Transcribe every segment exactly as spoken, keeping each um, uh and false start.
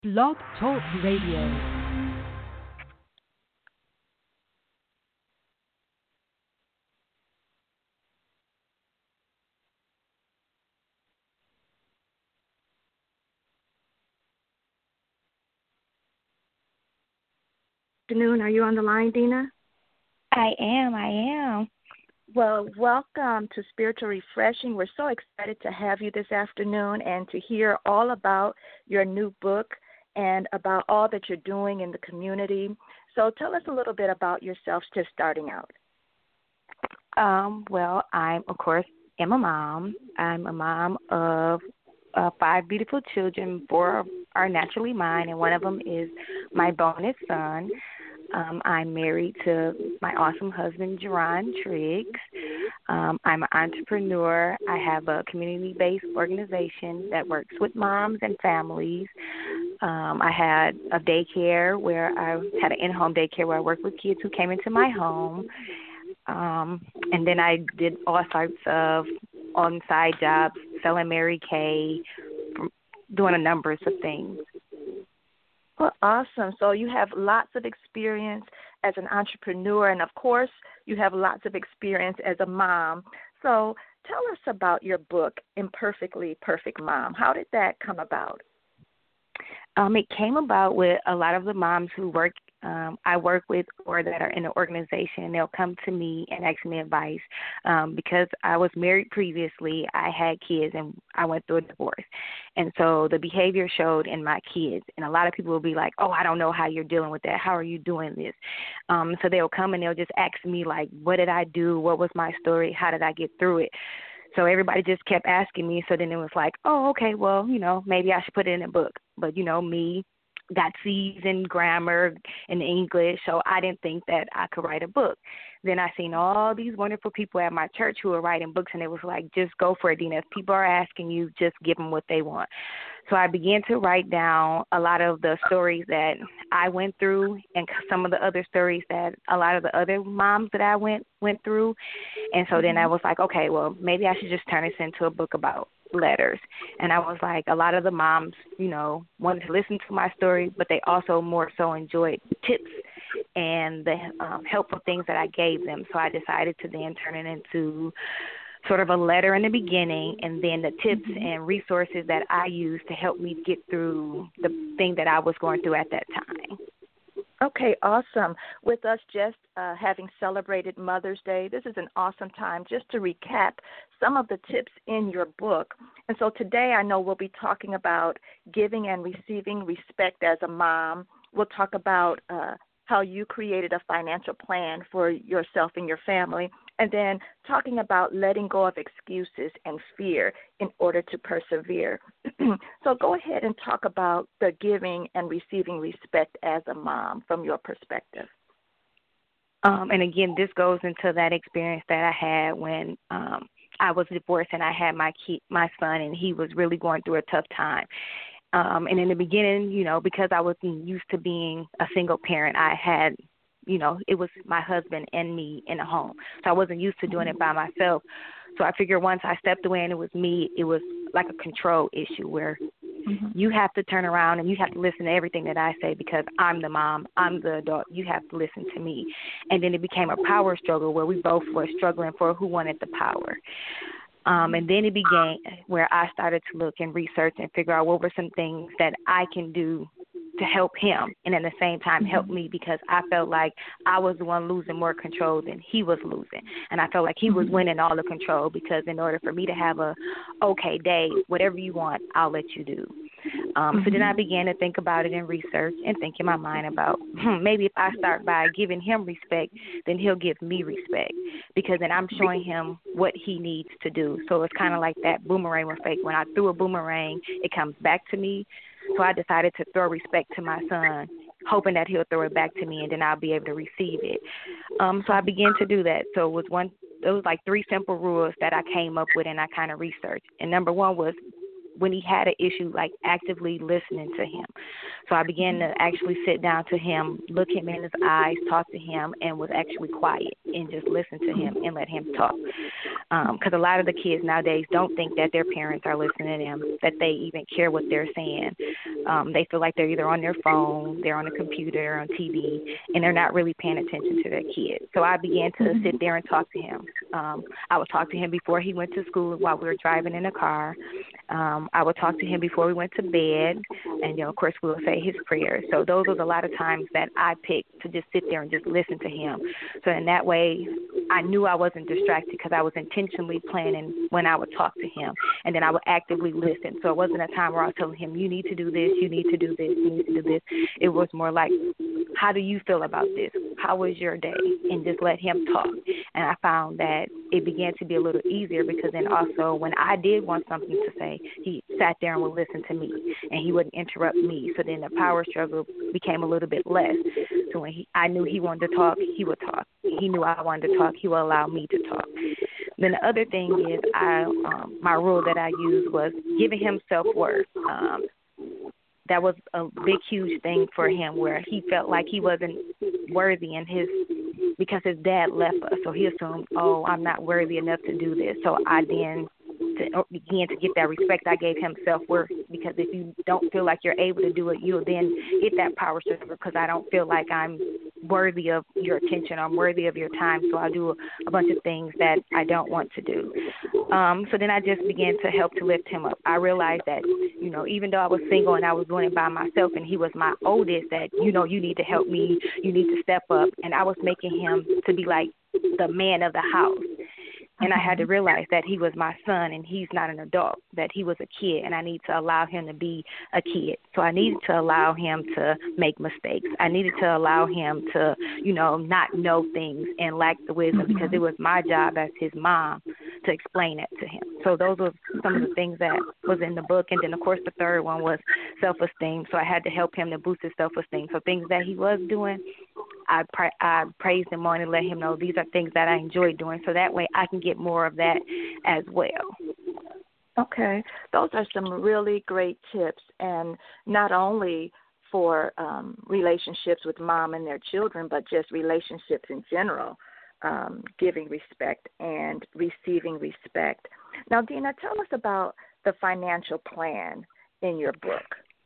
Blog Talk Radio. Afternoon. Are you on the line, Dina? I am. I am. Well, welcome to Spiritual Refreshing. We're so excited to have you this afternoon and to hear all about your new book and about all that you're doing in the community. So tell us a little bit about yourself just starting out. Um, well, I'm, of course, am a mom. I'm a mom of uh, five beautiful children. Four are naturally mine, and one of them is my bonus son. Um, I'm married to my awesome husband, Jerron Triggs. Um, I'm an entrepreneur. I have a community-based organization that works with moms and families. Um, I had a daycare where I had an in-home daycare where I worked with kids who came into my home. Um, and then I did all sorts of on-side jobs, selling Mary Kay, doing a number of things. Well, awesome. So you have lots of experience as an entrepreneur, and of course, you have lots of experience as a mom. So tell us about your book, Imperfectly Perfect Mom. How did that come about? Um, it came about with a lot of the moms who work, um, I work with or that are in the organization. They'll come to me and ask me advice. Um, because I was married previously, I had kids, and I went through a divorce. And so the behavior showed in my kids. And a lot of people will be like, oh, I don't know how you're dealing with that. How are you doing this? Um, so they'll come and they'll just ask me, like, what did I do? What was my story? How did I get through it? So everybody just kept asking me. So then it was like, oh, okay, well, you know, maybe I should put it in a book. But, you know, me got C's in grammar and English, so I didn't think that I could write a book. Then I seen all these wonderful people at my church who were writing books, and it was like, just go for it, Dina. If people are asking you, just give them what they want. So I began to write down a lot of the stories that I went through and some of the other stories that a lot of the other moms that I went went through. And so then I was like, okay, well, maybe I should just turn this into a book about letters. And I was like, a lot of the moms, you know, wanted to listen to my story, but they also more so enjoyed the tips and the um, helpful things that I gave them. So I decided to then turn it into sort of a letter in the beginning, and then the tips and resources that I used to help me get through the thing that I was going through at that time. Okay, awesome. With us just uh, having celebrated Mother's Day, this is an awesome time just to recap some of the tips in your book. And so today I know we'll be talking about giving and receiving respect as a mom. We'll talk about uh, how you created a financial plan for yourself and your family, and then talking about letting go of excuses and fear in order to persevere. So go ahead and talk about the giving and receiving respect as a mom from your perspective. Um, and again, this goes into that experience that I had when um, I was divorced and I had my kid, my son, and he was really going through a tough time. Um, and in the beginning, you know, because I wasn't used to being a single parent, I had, you know, it was my husband and me in a home. So I wasn't used to doing it by myself. So I figured once I stepped away and it was me, it was like a control issue where mm-hmm. you have to turn around and you have to listen to everything that I say because I'm the mom, I'm the adult, you have to listen to me. And then it became a power struggle where we both were struggling for who wanted the power. Um, and then it began where I started to look and research and figure out what were some things that I can do to help him and at the same time help me, because I felt like I was the one losing more control than he was losing. And I felt like he was winning all the control, because in order for me to have a okay day, whatever you want, I'll let you do. Um, so then I began to think about it and research and think in my mind about hmm, maybe if I start by giving him respect, then he'll give me respect, because then I'm showing him what he needs to do. So it's kind of like that boomerang effect. When I threw a boomerang, it comes back to me. So I decided to throw respect to my son, hoping that he'll throw it back to me and then I'll be able to receive it. Um, so I began to do that. So it was one, it was like three simple rules that I came up with and I kind of researched. And number one was when he had an issue, like actively listening to him. So I began to actually sit down to him, look him in his eyes, talk to him, and was actually quiet and just listen to him and let him talk. Because um, a lot of the kids nowadays don't think that their parents are listening to them, that they even care what they're saying. Um, they feel like they're either on their phone, they're on a computer, on T V, and they're not really paying attention to their kids. So I began to sit there and talk to him. Um, I would talk to him before he went to school while we were driving in the car. Um, I would talk to him before we went to bed, and, you know, of course, we would say his prayers. So those was a lot of times that I picked to just sit there and just listen to him. So in that way, I knew I wasn't distracted because I was intentionally planning when I would talk to him, and then I would actively listen. So it wasn't a time where I was telling him, you need to do this, you need to do this, you need to do this. It was more like, how do you feel about this? How was your day? And just let him talk. And I found that it began to be a little easier because then also when I did want something to say, he sat there and would listen to me, and he wouldn't interrupt me. So then the power struggle became a little bit less. So when he, I knew he wanted to talk, he would talk. He knew I wanted to talk, he would allow me to talk. Then the other thing is I, um, my rule that I used was giving him self-worth. Um, that was a big, huge thing for him where he felt like he wasn't worthy in his, because his dad left us. So he assumed, oh, I'm not worthy enough to do this. So I then to begin to get that respect, I gave him self-worth, because if you don't feel like you're able to do it, you'll then get that power struggle because I don't feel like I'm worthy of your attention, I'm worthy of your time, so I do a, a bunch of things that I don't want to do. Um, so then I just began to help to lift him up. I realized that, you know, even though I was single and I was doing it by myself and he was my oldest, that, you know, you need to help me, you need to step up, and I was making him to be like the man of the house. And I had to realize that he was my son and he's not an adult, that he was a kid, and I need to allow him to be a kid. So I needed to allow him to make mistakes. I needed to allow him to, you know, not know things and lack the wisdom, because it was my job as his mom to explain it to him. So those were some of the things that was in the book. And then, of course, the third one was self-esteem. So I had to help him to boost his self-esteem. So things that he was doing, I, pra- I praised him on and let him know these are things that I enjoy doing, so that way I can get more of that as well. Okay. Those are some really great tips, and not only for um, relationships with mom and their children, but just relationships in general, um, giving respect and receiving respect. Now, Dina, tell us about the financial plan in your book.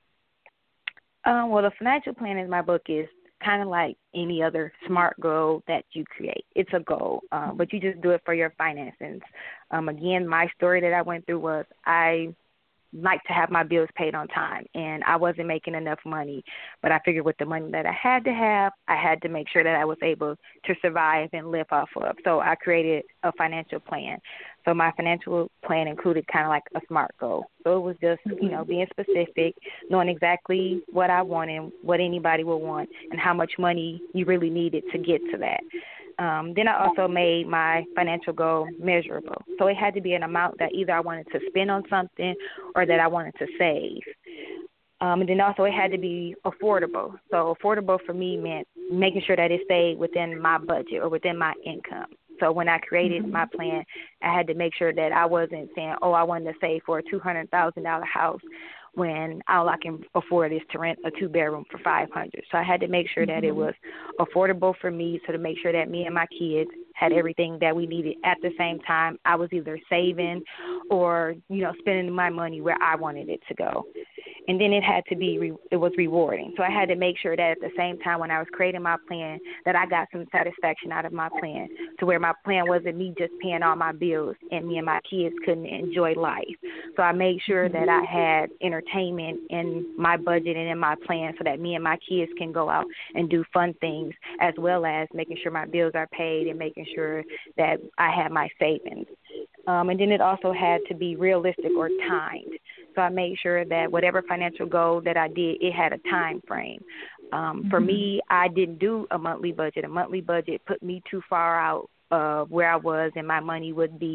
Um, well, the financial plan in my book is kind of like any other SMART goal that you create. It's a goal, uh, but you just do it for your finances. Um, again, my story that I went through was I like to have my bills paid on time, and I wasn't making enough money, but I figured with the money that I had to have, I had to make sure that I was able to survive and live off of. So I created a financial plan. So my financial plan included kind of like a SMART goal. So it was just, you know, being specific, knowing exactly what I wanted, what anybody would want, and how much money you really needed to get to that. Um, then I also made my financial goal measurable. So it had to be an amount that either I wanted to spend on something or that I wanted to save. Um, and then also it had to be affordable. So affordable for me meant making sure that it stayed within my budget or within my income. So when I created mm-hmm. my plan, I had to make sure that I wasn't saying, oh, I wanted to save for a two hundred thousand dollars house when all I can afford is to rent a two-bedroom for five hundred dollars. So I had to make sure that it was affordable for me, so to make sure that me and my kids had everything that we needed at the same time. I was either saving or, you know, spending my money where I wanted it to go. And then it had to be, re- it was rewarding. So I had to make sure that at the same time when I was creating my plan, that I got some satisfaction out of my plan, to where my plan wasn't me just paying all my bills and me and my kids couldn't enjoy life. So I made sure that I had entertainment in my budget and in my plan so that me and my kids can go out and do fun things, as well as making sure my bills are paid and making sure that I have my savings. Um, and then it also had to be realistic or timed. So I made sure that whatever financial goal that I did, it had a time frame. Um, mm-hmm. For me, I didn't do a monthly budget. A monthly budget put me too far out of where I was, and my money would be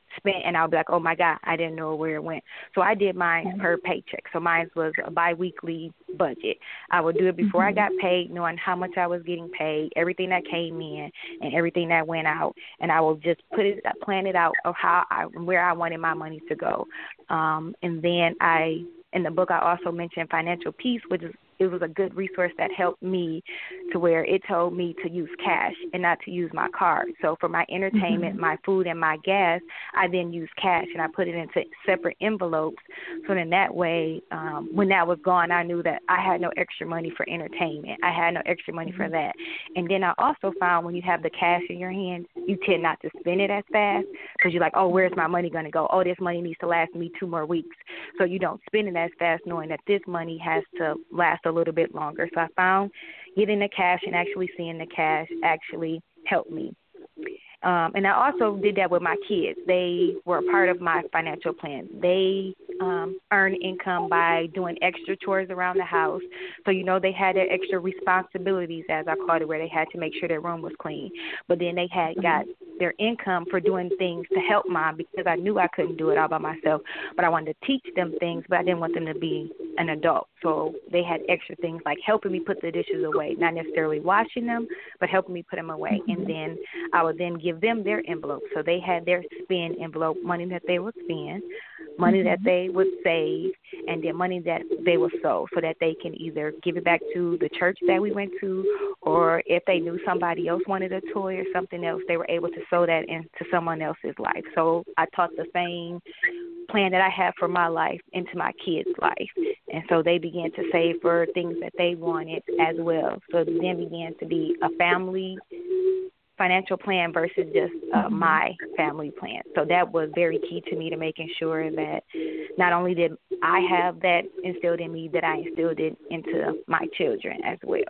spent, and I'll be like, oh, my God, I didn't know where it went. So I did mine mm-hmm. per paycheck. So mine was a biweekly budget. I would do it before mm-hmm. I got paid, knowing how much I was getting paid, everything that came in and everything that went out, and I will just put it, plan it out of how I, where I wanted my money to go. Um, and then I, in the book, I also mentioned Financial Peace, which is it was a good resource that helped me to where it told me to use cash and not to use my card. So for my entertainment, mm-hmm. my food, and my gas, I then used cash, and I put it into separate envelopes. So then that way, um, when that was gone, I knew that I had no extra money for entertainment. I had no extra money mm-hmm. for that. And then I also found when you have the cash in your hand, you tend not to spend it as fast because you're like, oh, where's my money going to go? Oh, this money needs to last me two more weeks. So you don't spend it as fast knowing that this money has to last a little bit longer. So I found getting the cash and actually seeing the cash actually helped me. Um, and I also did that with my kids. They were a part of my financial plan. They um, earned income by doing extra chores around the house. So, you know, they had their extra responsibilities, as I called it, where they had to make sure their room was clean. But then they had got their income for doing things to help mom because I knew I couldn't do it all by myself. But I wanted to teach them things, but I didn't want them to be an adult. So they had extra things like helping me put the dishes away, not necessarily washing them, but helping me put them away. And then I would then give them their envelope. So they had their spend envelope, money that they would spend, money that they would save, and then money that they would sow so that they can either give it back to the church that we went to, or if they knew somebody else wanted a toy or something else, they were able to sow that into someone else's life. So I taught the same plan that I have for my life into my kids' life. And so they began to save for things that they wanted as well. So it then began to be a family financial plan versus just uh, my family plan. So that was very key to me to making sure that not only did I have that instilled in me, that I instilled it into my children as well.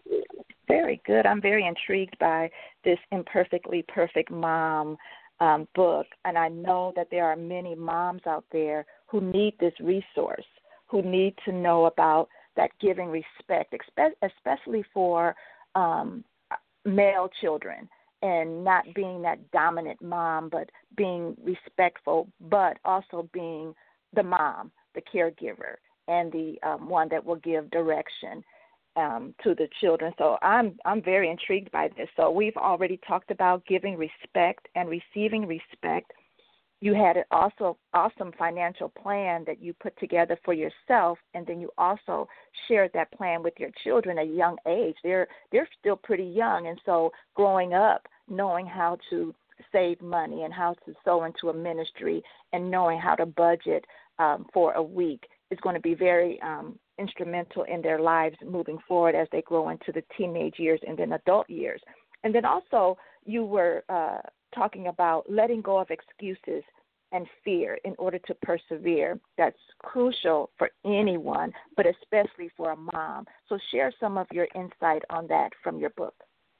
Very good. I'm very intrigued by this Imperfectly Perfect Mom um, book, and I know that there are many moms out there who need this resource, who need to know about that giving respect, especially for um, male children, and not being that dominant mom, but being respectful, but also being the mom, the caregiver, and the um, one that will give direction um, to the children. So I'm I'm very intrigued by this. So we've already talked about giving respect and receiving respect. You had an also awesome financial plan that you put together for yourself, and then you also shared that plan with your children at a young age. They're they're still pretty young, and so growing up, knowing how to save money and how to sow into a ministry and knowing how to budget um, for a week is going to be very um, instrumental in their lives moving forward as they grow into the teenage years and then adult years. And then also you were uh, talking about letting go of excuses and fear in order to persevere. That's crucial for anyone, but especially for a mom. So share some of your insight on that from your book.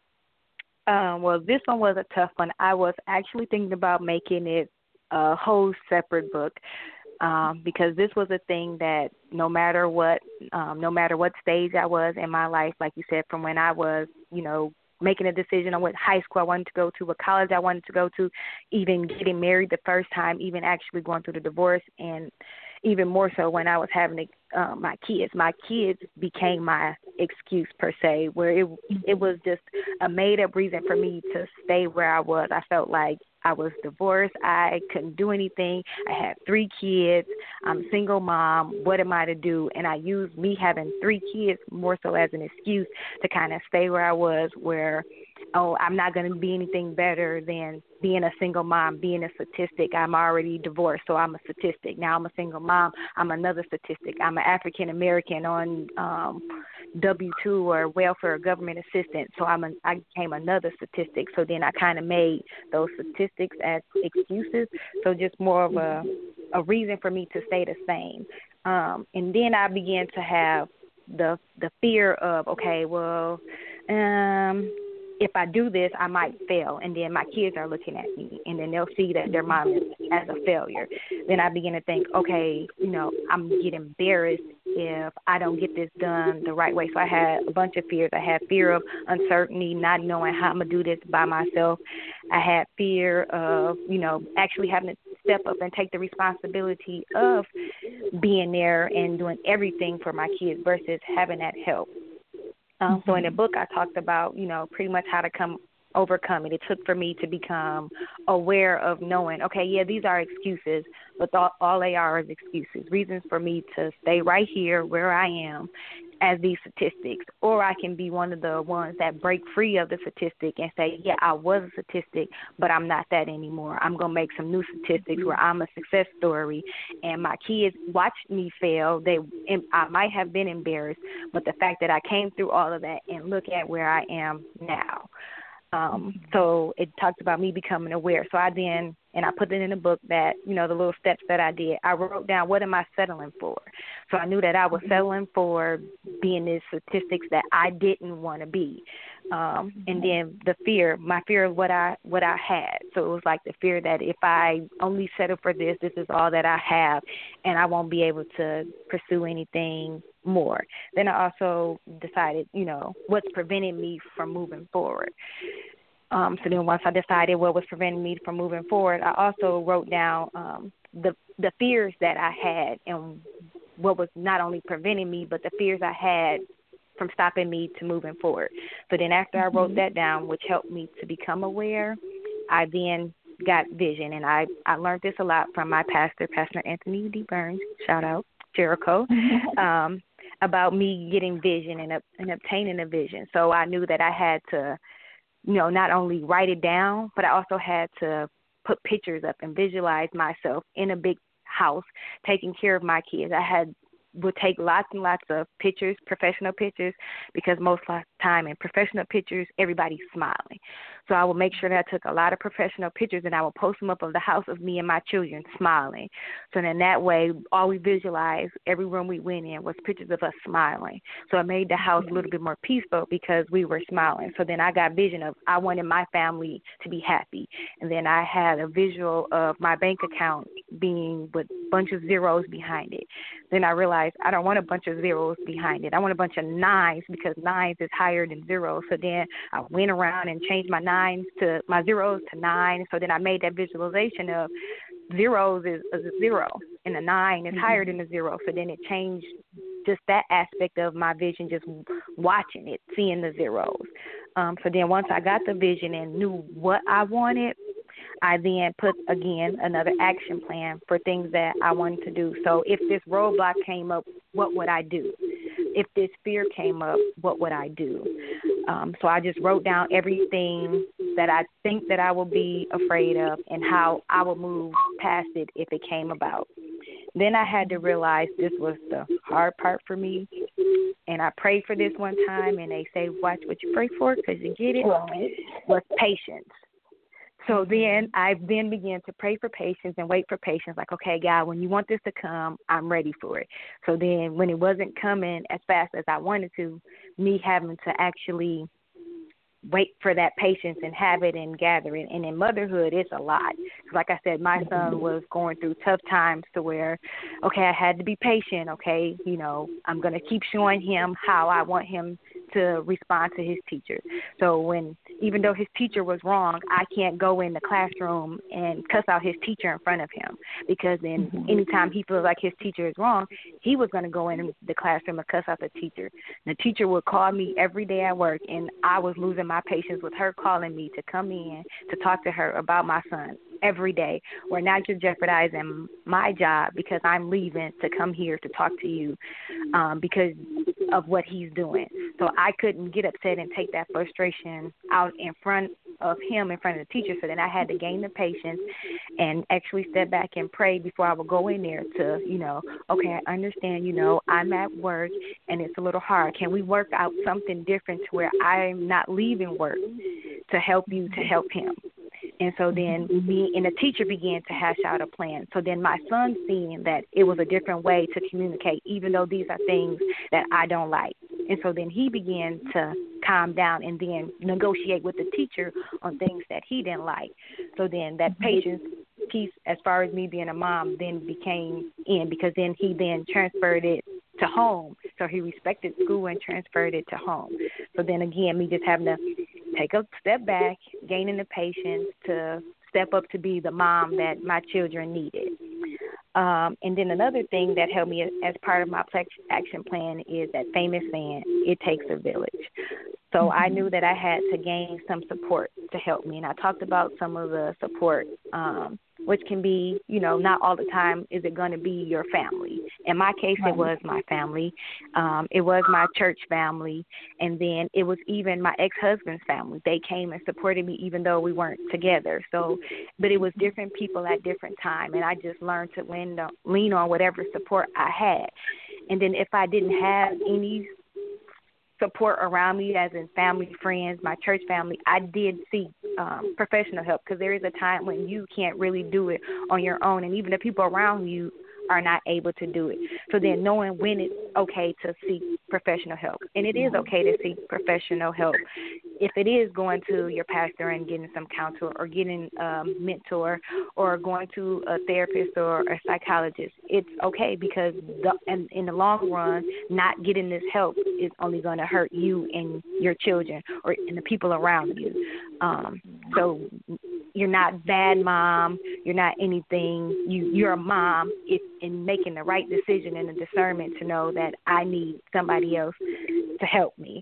Um, well, this one was a tough one. I was actually thinking about making it a whole separate book um, because this was a thing that no matter what, um, no matter what stage I was in my life, like you said, from when I was, you know, making a decision on what high school I wanted to go to, what college I wanted to go to, even getting married the first time, even actually going through the divorce, and even more so when I was having uh, my kids. My kids became my excuse per se, where it it was just a made-up reason for me to stay where I was. I felt like I was divorced. I couldn't do anything. I had three kids. I'm a single mom. What am I to do? And I used me having three kids more so as an excuse to kind of stay where I was, where, oh, I'm not going to be anything better than being a single mom, being a statistic. I'm already divorced, so I'm a statistic. Now I'm a single mom. I'm another statistic. I'm an African-American on um, W two or welfare or government assistance, so I'm a, I became another statistic. So then I kind of made those statistics as excuses, so just more of a, a reason for me to stay the same. Um, and then I began to have the the fear of, okay, well, um, if I do this, I might fail, and then my kids are looking at me, and then they'll see that their mom is as a failure. Then I begin to think, okay, you know, I'm getting embarrassed if I don't get this done the right way. So I had a bunch of fears. I had fear of uncertainty, not knowing how I'm going to do this by myself. I had fear of, you know, actually having to step up and take the responsibility of being there and doing everything for my kids versus having that help. Um, so in the book, I talked about, you know, pretty much how to come overcome it. It took for me to become aware of knowing, okay, yeah, these are excuses, but all, all they are is excuses, reasons for me to stay right here where I am as these statistics, or I can be one of the ones that break free of the statistic and say, yeah, I was a statistic, but I'm not that anymore. I'm going to make some new statistics where I'm a success story, and my kids watched me fail. They, I might have been embarrassed, but the fact that I came through all of that and look at where I am now. Um, so it talks about me becoming aware. So I then, and I put it in the book that, you know, the little steps that I did, I wrote down, what am I settling for? So I knew that I was settling for being the statistics that I didn't want to be. Um, and then the fear, my fear of what I, what I had. So it was like the fear that if I only settle for this, this is all that I have, and I won't be able to pursue anything more. Then I also decided, you know, what's preventing me from moving forward. Um, so then once I decided what was preventing me from moving forward, I also wrote down um, the the fears that I had and what was not only preventing me, but the fears I had from stopping me to moving forward. So then after I wrote that down, which helped me to become aware, I then got vision. And I, I learned this a lot from my pastor, Pastor Anthony D. Burns, shout out, Jericho, um, about me getting vision and, and obtaining a vision. So I knew that I had to, you know, not only write it down, but I also had to put pictures up and visualize myself in a big house taking care of my kids. I had would take lots and lots of pictures, professional pictures, because most of the time in professional pictures, everybody's smiling. So I would make sure that I took a lot of professional pictures and I would post them up of the house of me and my children smiling. So then that way, all we visualized, every room we went in was pictures of us smiling. So it made the house a little bit more peaceful because we were smiling. So then I got vision of I wanted my family to be happy. And then I had a visual of my bank account being with a bunch of zeros behind it. Then I realized I don't want a bunch of zeros behind it. I want a bunch of nines because nines is higher than zeros. So then I went around and changed my nines to my zeros to nine. So then I made that visualization of zeros is, is a zero and a nine is mm-hmm. higher than a zero. So then it changed just that aspect of my vision, just watching it, seeing the zeros. Um, so then once I got the vision and knew what I wanted, I then put, again, another action plan for things that I wanted to do. So if this roadblock came up, what would I do? If this fear came up, what would I do? Um, so I just wrote down everything that I think that I will be afraid of and how I would move past it if it came about. Then I had to realize this was the hard part for me. And I prayed for this one time, and they say, watch what you pray for because you get it, was patience. So then I then began to pray for patience and wait for patience. Like, okay, God, when you want this to come, I'm ready for it. So then when it wasn't coming as fast as I wanted to, me having to actually wait for that patience and have it and gather it. And in motherhood, it's a lot. Like I said, my son was going through tough times to where, okay, I had to be patient. Okay, you know, I'm going to keep showing him how I want him to respond to his teacher. So when, even though his teacher was wrong, I can't go in the classroom and cuss out his teacher in front of him, because then mm-hmm. anytime he feels like his teacher is wrong, he was going to go in the classroom and cuss out the teacher. The teacher would call me every day at work, and I was losing my patience with her calling me to come in to talk to her about my son every day. We're not just jeopardizing my job because I'm leaving to come here to talk to you um, because of what he's doing. So I couldn't get upset and take that frustration out in front of him, in front of the teacher. So then I had to gain the patience and actually step back and pray before I would go in there to, you know, okay, I understand, you know, I'm at work and it's a little hard. Can we work out something different to where I'm not leaving work to help you to help him? And so then me and the teacher began to hash out a plan. So then my son seeing that it was a different way to communicate, even though these are things that I don't like. And so then he began to calm down and then negotiate with the teacher on things that he didn't like. So then that patience piece, as far as me being a mom, then became in, because then he then transferred it to home. So he respected school and transferred it to home. So then again, me just having to take a step back, gaining the patience to step up to be the mom that my children needed. Um, and then another thing that helped me as, as part of my Plex action plan is that famous saying, it takes a village. So I knew that I had to gain some support to help me. And I talked about some of the support, um, which can be, you know, not all the time is it going to be your family. In my case, it was my family. Um, it was my church family. And then it was even my ex-husband's family. They came and supported me even though we weren't together. So, but it was different people at different times. And I just learned to lean on, lean on whatever support I had. And then if I didn't have any support around me, as in family, friends, my church family, I did seek um, professional help, because there is a time when you can't really do it on your own, and even the people around you are not able to do it. So then knowing when it's okay to seek professional help, and it is okay to seek professional help. If it is going to your pastor and getting some counsel, or getting a mentor, or going to a therapist or a psychologist, it's okay, because the, and in the long run, not getting this help is only going to hurt you and your children, or and the people around you. Um, so you're not bad mom. You're not anything. You, you're a mom if, in making the right decision and the discernment to know that I need somebody else to help me.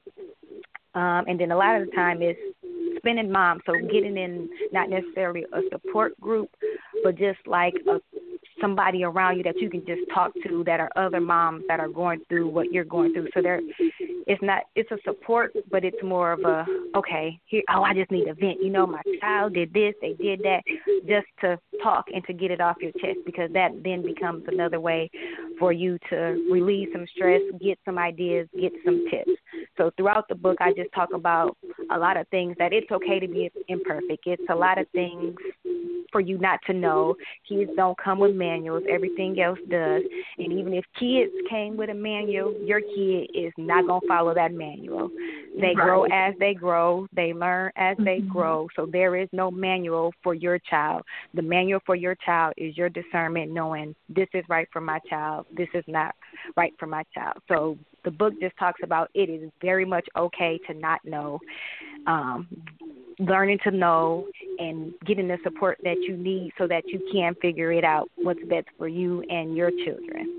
Um, and then a lot of the time is spending mom, so getting in not necessarily a support group, but just like a, somebody around you that you can just talk to, that are other moms that are going through what you're going through. So there, it's not, it's a support, but it's more of a, okay, here, oh, I just need a vent. You know, my child did this, they did that, just to talk and to get it off your chest, because that then becomes another way for you to relieve some stress, get some ideas, get some tips. So throughout the book, I just talk about a lot of things that it's okay to be imperfect. It's a lot of things for you not to know. Kids don't come with manuals. Everything else does. And even if kids came with a manual, your kid is not going to follow that manual. They right. grow as they grow. They learn as they mm-hmm. grow. So there is no manual for your child. The manual for your child is your discernment, knowing this is right for my child, this is not right for my child. So the book just talks about it is very much okay to not know, um, learning to know, and getting the support that you need so that you can figure it out what's best for you and your children.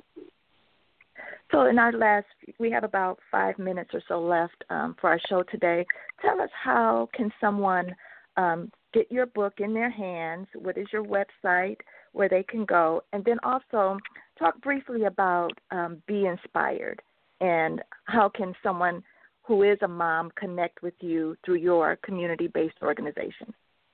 So in our last, we have about five minutes or so left um, for our show today. Tell us, how can someone um, get your book in their hands? What is your website where they can go? And then also talk briefly about um, Be Inspired, and how can someone who is a mom connect with you through your community-based organization?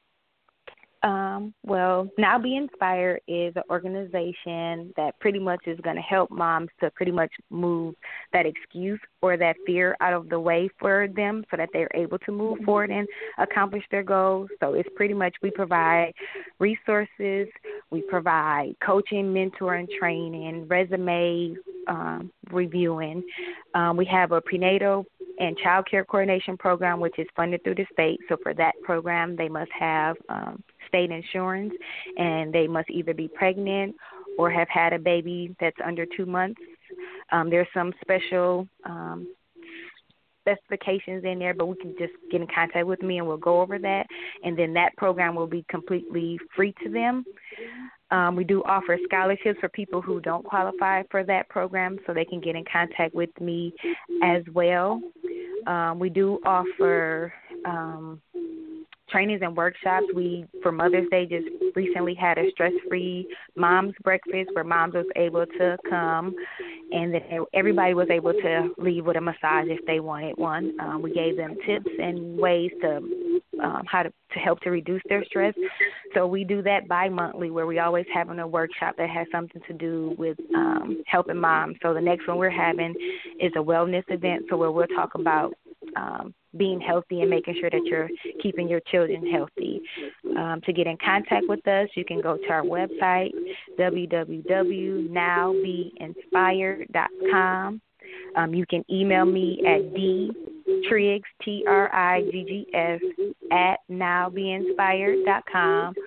Um, well, Now Be Inspired is an organization that pretty much is going to help moms to pretty much move that excuse or that fear out of the way for them, so that they're able to move forward and accomplish their goals. So it's pretty much, we provide resources, we provide coaching, mentoring, training, resume um, reviewing. Um, we have a prenatal and child care coordination program, which is funded through the state. So for that program, they must have um, state insurance, and they must either be pregnant or have had a baby that's under two months. Um, there's some special um, specifications in there, but we can just get in contact with me and we'll go over that. And then that program will be completely free to them. Um, we do offer scholarships for people who don't qualify for that program, so they can get in contact with me as well. Um, we do offer um, trainings and workshops. We, for Mother's Day, just recently had a stress-free mom's breakfast where moms was able to come, and then everybody was able to leave with a massage if they wanted one. Um, we gave them tips and ways to um, how to, to help to reduce their stress. So we do that bi-monthly, where we always having a workshop that has something to do with um, helping moms. So the next one we're having is a wellness event, so where we'll talk about um, being healthy and making sure that you're keeping your children healthy. Um, to get in contact with us, you can go to our website, w w w dot now be inspired dot com. Um, you can email me at d triggs, T R I G G S, at now be inspired dot com,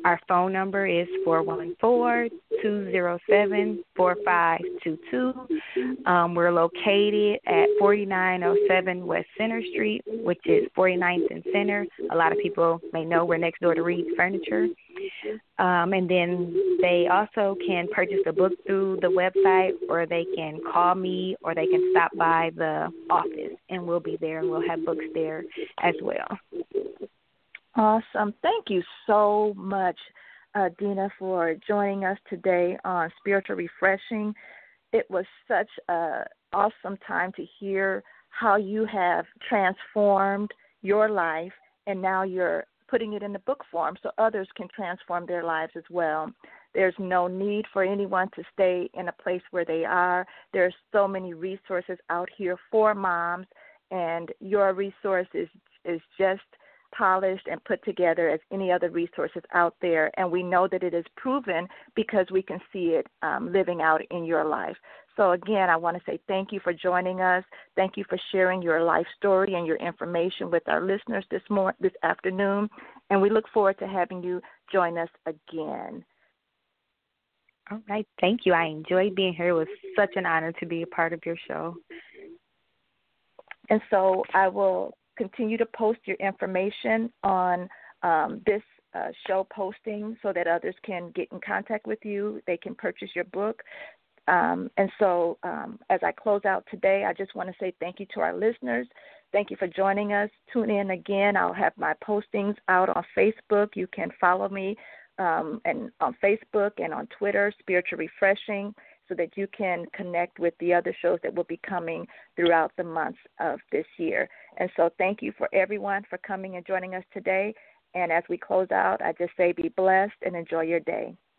Our phone number is four one four, two zero seven, four five two two. Um, we're located at forty-nine oh seven West Center Street, which is forty-ninth and Center. A lot of people may know we're next door to Reed's Furniture. Um, and then they also can purchase the book through the website, or they can call me, or they can stop by the office, and we'll be there, and we'll have books there as well. Awesome. Thank you so much, uh, Dina, for joining us today on Spiritual Refreshing. It was such an awesome time to hear how you have transformed your life, and now you're putting it in the book form so others can transform their lives as well. There's no need for anyone to stay in a place where they are. There's so many resources out here for moms, and your resource is, is just polished and put together as any other resources out there, and we know that it is proven because we can see it um, living out in your life. So again, I want to say thank you for joining us. Thank you for sharing your life story and your information with our listeners this morning, this afternoon, and we look forward to having you join us again. All right, thank you. I enjoyed being here. It was such an honor to be a part of your show. And so I will continue to post your information on um, this uh, show posting so that others can get in contact with you. They can purchase your book. Um, and so um, as I close out today, I just want to say thank you to our listeners. Thank you for joining us. Tune in again. I'll have my postings out on Facebook. You can follow me um, and on Facebook and on Twitter, Spiritual Refreshing, so that you can connect with the other shows that will be coming throughout the months of this year. And so thank you for everyone for coming and joining us today. And as we close out, I just say be blessed and enjoy your day.